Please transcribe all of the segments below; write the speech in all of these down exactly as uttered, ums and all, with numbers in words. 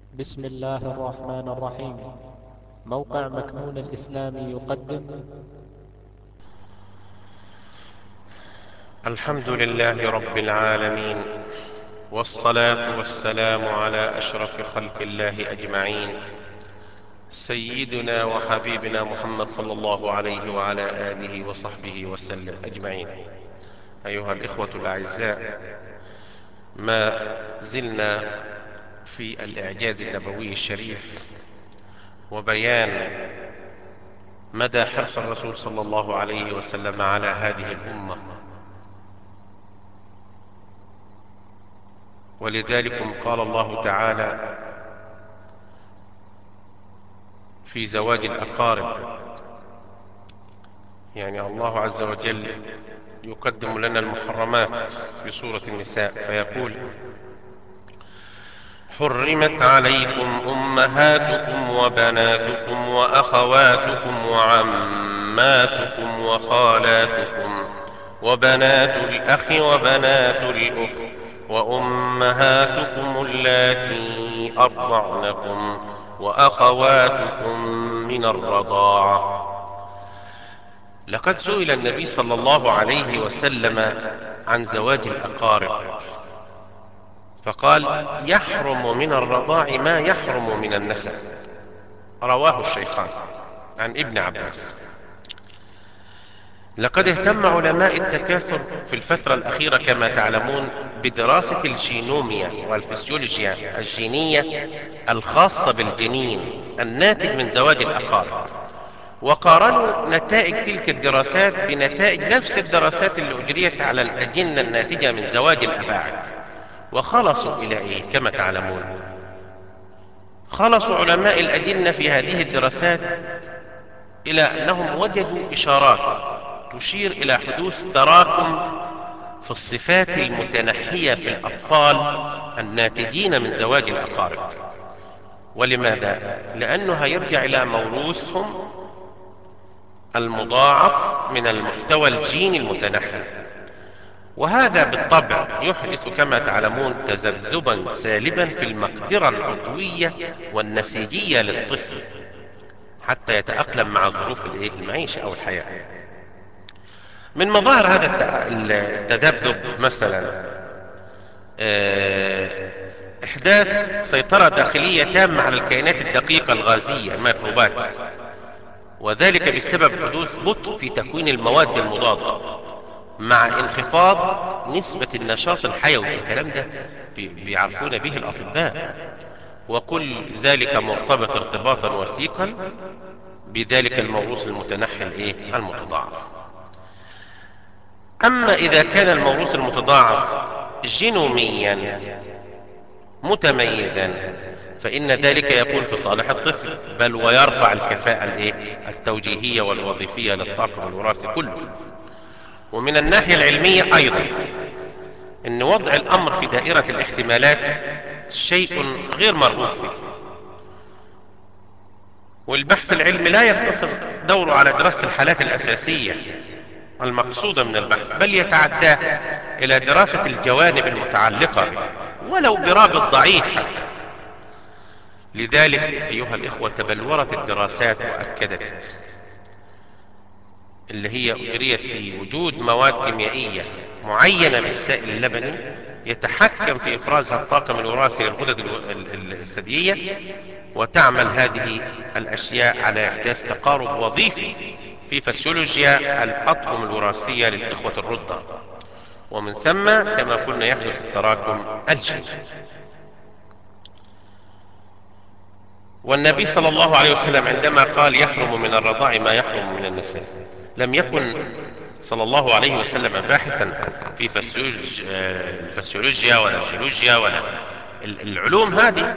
بسم الله الرحمن الرحيم. موقع مكنون الإسلامي يقدم. الحمد لله رب العالمين، والصلاة والسلام على أشرف خلق الله أجمعين، سيدنا وحبيبنا محمد صلى الله عليه وعلى آله وصحبه وسلم أجمعين. أيها الإخوة الأعزاء، ما زلنا في الإعجاز النبوي الشريف وبيان مدى حرص الرسول صلى الله عليه وسلم على هذه الأمة، ولذلك قال الله تعالى في زواج الأقارب، يعني الله عز وجل يقدم لنا المحرمات في سورة النساء فيقول: حرمت عليكم أمهاتكم وبناتكم وأخواتكم وعماتكم وخالاتكم وبنات الأخ وبنات الأخت وأمهاتكم اللاتي أرضعنكم وأخواتكم من الرضاعة. لقد سئل النبي صلى الله عليه وسلم عن زواج الأقارب فقال: يحرم من الرضاع ما يحرم من النسب. رواه الشيخان عن ابن عباس. لقد اهتم علماء التكاثر في الفترة الأخيرة كما تعلمون بدراسة الجينوميا والفسيولوجيا الجينية الخاصة بالجنين الناتج من زواج الأقارب، وقارنوا نتائج تلك الدراسات بنتائج نفس الدراسات اللي أجريت على الأجنة الناتجة من زواج الأباعد، وخلصوا إلى إيه؟ كما تعلمون، خلص علماء الأجنة في هذه الدراسات إلى أنهم وجدوا إشارات تشير إلى حدوث تراكم في الصفات المتنحية في الأطفال الناتجين من زواج الأقارب. ولماذا؟ لأنه هيرجع إلى موروثهم المضاعف من المحتوى الجيني المتنحي، وهذا بالطبع يحدث كما تعلمون تذبذبا سالبا في المقدرة العضوية والنسيجية للطفل حتى يتأقلم مع ظروف المعيشة أو الحياة. من مظاهر هذا التذبذب مثلا إحداث سيطرة داخلية تامة على الكائنات الدقيقة الغازية الميكروبات، وذلك بسبب حدوث بطء في تكوين المواد المضادة مع انخفاض نسبة النشاط الحيوي. الكلام ده بيعرفون به الأطباء، وكل ذلك مرتبط ارتباطا وثيقا بذلك الموروث المتنحي الايه المتضاعف. أما إذا كان الموروث المتضاعف جينوميا متميزا فإن ذلك يكون في صالح الطفل، بل ويرفع الكفاءة الايه التوجيهية والوظيفية للطاقم الوراثي كله. ومن الناحية العلمية أيضا ان وضع الامر في دائرة الاحتمالات شيء غير مرغوب فيه، والبحث العلمي لا يقتصر دوره على دراسة الحالات الاساسية المقصودة من البحث، بل يتعدى الى دراسة الجوانب المتعلقة به ولو برابط ضعيف حتى. لذلك ايها الاخوة تبلورت الدراسات واكدت اللي هي اجريت في وجود مواد كيميائية معينة بالسائل اللبني يتحكم في افرازها الطاقم الوراثي للغدد الثديية، وتعمل هذه الاشياء على احداث تقارب وظيفي في فسيولوجيا الاطقم الوراثية للاخوة الرضع، ومن ثم كما قلنا يحدث التراكم الجيني. والنبي صلى الله عليه وسلم عندما قال يحرم من الرضاع ما يحرم من النسب لم يكن صلى الله عليه وسلم باحثا في فسيولوج... الفسيولوجيا ولا الجيولوجيا ولا العلوم هذه،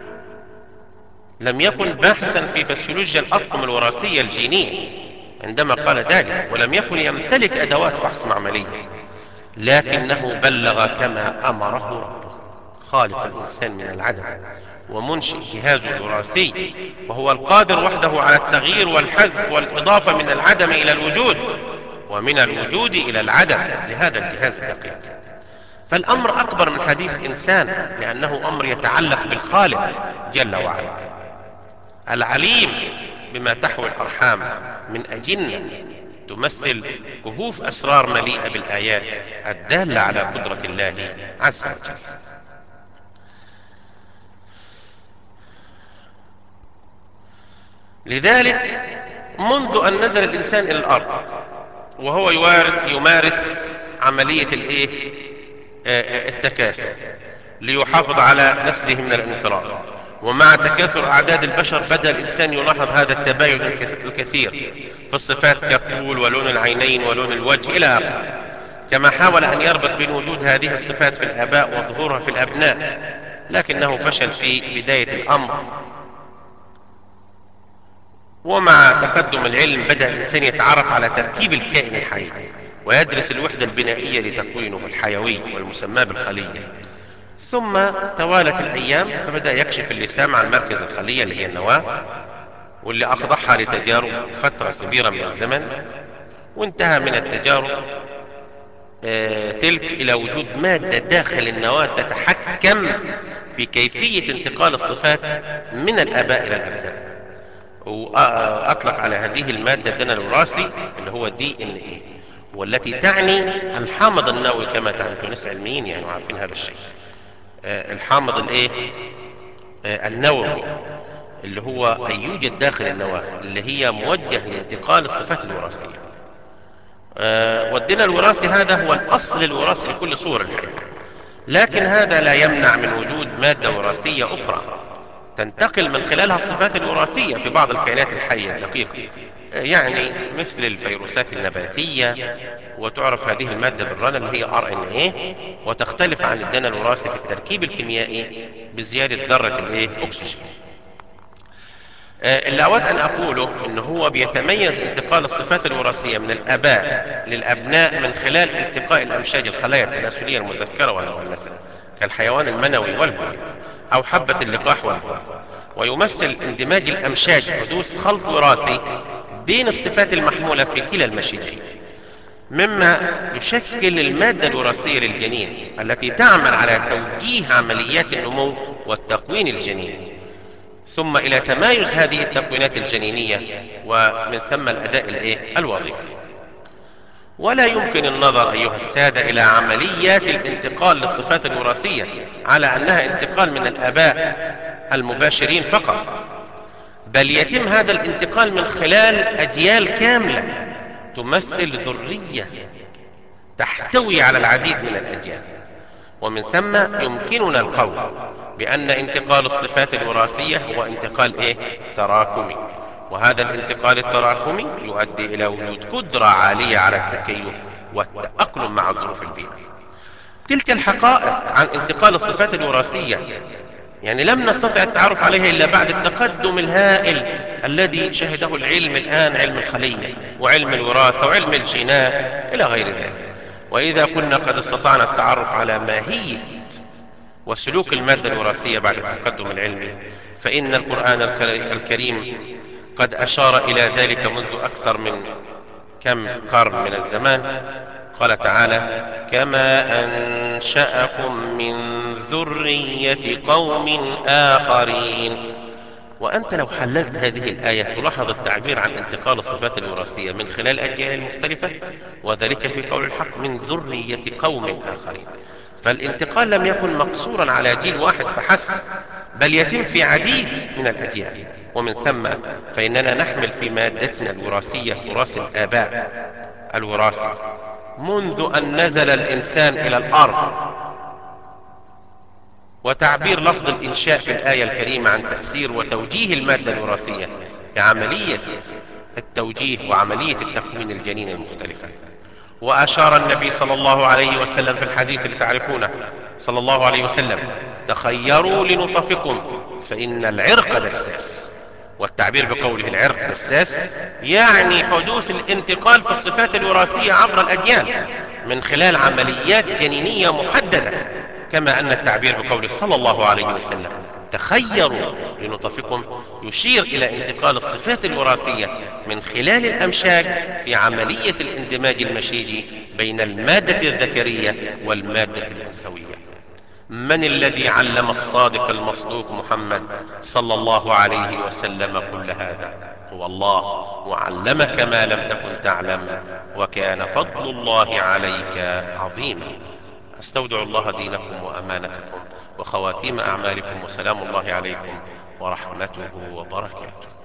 لم يكن باحثا في فسيولوجيا الأطقم الوراثية الجينية عندما قال ذلك، ولم يكن يمتلك أدوات فحص معملية، لكنه بلغ كما أمره ربه، خالق الإنسان من العدم ومنشئ جهازه الوراثي، وهو القادر وحده على التغيير والحذف والإضافة من العدم إلى الوجود ومن الوجود إلى العدم لهذا الجهاز الدقيق. فالأمر أكبر من حديث إنسان، لأنه أمر يتعلق بالخالق جل وعلا العليم بما تحوي الأرحام من أجنة تمثل كهوف أسرار مليئة بالآيات الدالة على قدرة الله عز وجل. لذلك منذ أن نزل الإنسان إلى الأرض وهو يمارس عملية الإيه؟ التكاثر ليحافظ على نسله من الانقراض، ومع تكاثر أعداد البشر بدأ الإنسان يلاحظ هذا التباين الكثير في الصفات كالطول ولون العينين ولون الوجه إلى آخره، كما حاول أن يربط بين وجود هذه الصفات في الآباء وظهورها في الأبناء، لكنه فشل في بداية الأمر. ومع تقدم العلم بدأ الإنسان يتعرف على تركيب الكائن الحي ويدرس الوحدة البنائية لتكوينه الحيوي والمسمى بالخلية. ثم توالت الأيام فبدأ يكشف اللسان عن مركز الخلية اللي هي النواة، واللي أخضعها لتجارب فترة كبيرة من الزمن، وانتهى من التجارب آه تلك إلى وجود مادة داخل النواة تتحكم في كيفية انتقال الصفات من الآباء إلى الأبناء. وأطلق على هذه المادة الدنا الوراثي اللي هو دي ان ايه، والتي تعني الحامض النووي كما تعرفون ناس علميين يعني عارفين هذا الشيء. آه الحامض الايه آه النووي اللي هو أن يوجد داخل النواة اللي هي موجه لانتقال الصفات الوراثية. آه والدنا الوراثي هذا هو الأصل الوراثي لكل صور الحياة، لكن هذا لا يمنع من وجود مادة وراثية أخرى تنتقل من خلالها الصفات الوراثية في بعض الكائنات الحية الدقيقة، يعني مثل الفيروسات النباتية، وتعرف هذه المادة بالرنة اللي هي آر إن إيه، وتختلف عن الدنا الوراثي في التركيب الكيميائي بزيادة ذرة الايه أكسجين. اللي أود أن أقوله إن هو بيتميز انتقال الصفات الوراثية من الآباء للأبناء من خلال التقاء الأمشاج الخلايا التناسلية المذكرة والمؤنثة كالحيوان المنوي والبويض أو حبة اللقاح والبويض، ويمثل اندماج الأمشاج حدوث خلط وراثي بين الصفات المحمولة في كلا المشيجين، مما يشكل المادة الوراثية للجنين التي تعمل على توجيه عمليات النمو والتكوين الجنيني، ثم إلى تمايز هذه التكوينات الجنينية ومن ثم الأداء الإيه؟ الوظيفي. ولا يمكن النظر أيها السادة إلى عمليات الانتقال للصفات الوراثية على أنها انتقال من الآباء المباشرين فقط، بل يتم هذا الانتقال من خلال أجيال كاملة تمثل ذرية تحتوي على العديد من الأجيال، ومن ثم يمكننا القول بأن انتقال الصفات الوراثية هو انتقال إيه؟ تراكمي، وهذا الانتقال التراكمي يؤدي إلى وجود قدرة عالية على التكيف والتأقلم مع ظروف البيئة. تلك الحقائق عن انتقال الصفات الوراثية يعني لم نستطع التعرف عليها إلا بعد التقدم الهائل الذي شهده العلم الآن، علم الخلية وعلم الوراثة وعلم الجينات إلى غير ذلك. وإذا كنا قد استطعنا التعرف على ماهية وسلوك المادة الوراثية بعد التقدم العلمي، فإن القرآن الكريم قد أشار إلى ذلك منذ أكثر من كم قرن من الزمان. قال تعالى: كما أنشأكم من ذرية قوم آخرين. وأنت لو حللت هذه الآية تلاحظ التعبير عن انتقال الصفات الوراثية من خلال الأجيال المختلفة، وذلك في قول الحق من ذرية قوم آخرين. فالانتقال لم يكن مقصورا على جيل واحد فحسب، بل يتم في عديد من الأجيال، ومن ثم فإننا نحمل في مادتنا الوراثية تراث الآباء الوراثي منذ أن نزل الإنسان إلى الأرض. وتعبير لفظ الإنشاء في الآية الكريمة عن تأثير وتوجيه المادة الوراثية كعملية التوجيه وعملية التكوين الجنين المختلفة. وأشار النبي صلى الله عليه وسلم في الحديث اللي تعرفونه صلى الله عليه وسلم: تخيروا لنطفكم فإن العرق دساس. والتعبير بقوله العرق دساس يعني حدوث الانتقال في الصفات الوراثية عبر الأجيال من خلال عمليات جنينية محددة، كما أن التعبير بقوله صلى الله عليه وسلم: تخيروا لنطفكم يشير إلى انتقال الصفات الوراثية من خلال الأمشاج في عملية الاندماج المشيجي بين المادة الذكرية والمادة الأنثوية. من الذي علم الصادق المصدوق محمد صلى الله عليه وسلم كل هذا؟ هو الله، وعلمك ما لم تكن تعلم، وكان فضل الله عليك عظيما. استودع الله دينكم وأمانتكم وخواتيم أعمالكم، وسلام الله عليكم ورحمته وبركاته.